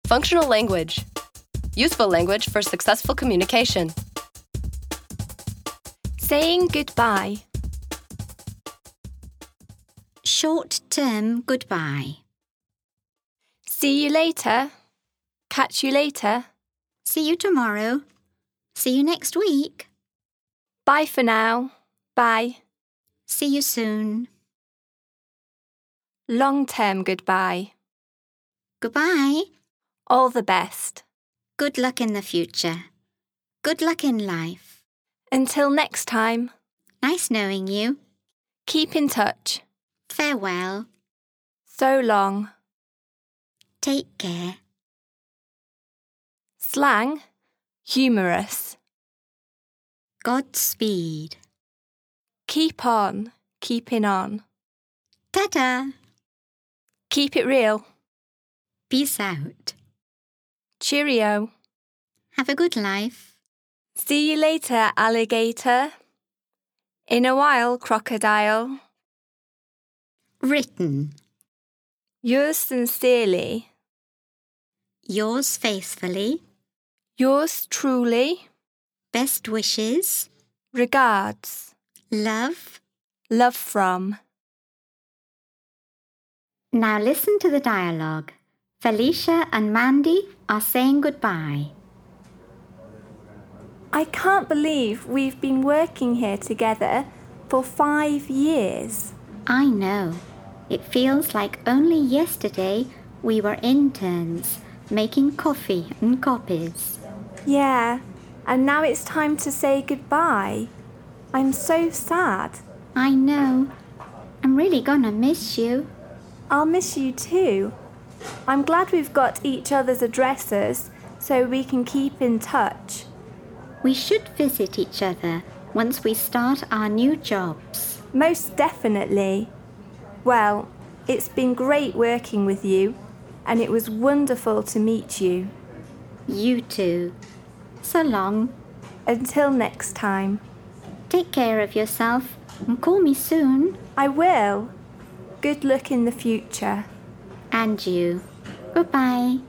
Functional language. Useful language for successful communication. Saying goodbye. Short-term goodbye. See you later. Catch you later. See you tomorrow. See you next week. Bye for now. Bye. See you soon. Long-term goodbye. Goodbye. All the best. Good luck in the future. Good luck in life. Until next time. Nice knowing you. Keep in touch. Farewell. So long. Take care. Slang. Humorous. Godspeed. Keep on. Keeping on. Ta-ta. Keep it real. Peace out. Cheerio. Have a good life. See you later, alligator. In a while, crocodile. Written. Yours sincerely. Yours faithfully. Yours truly. Best wishes. Regards. Love. Love from. Now listen to the dialogue. Felicia and Mandy are saying goodbye. I can't believe we've been working here together for 5 years. I know. It feels like only yesterday we were interns, making coffee and copies. Yeah, and now it's time to say goodbye. I'm so sad. I know. I'm really gonna miss you. I'll miss you too. I'm glad we've got each other's addresses so we can keep in touch. We should visit each other once we start our new jobs. Most definitely. Well, it's been great working with you, and it was wonderful to meet you. You too. So long. Until next time. Take care of yourself and call me soon. I will. Good luck in the future. And you. Goodbye.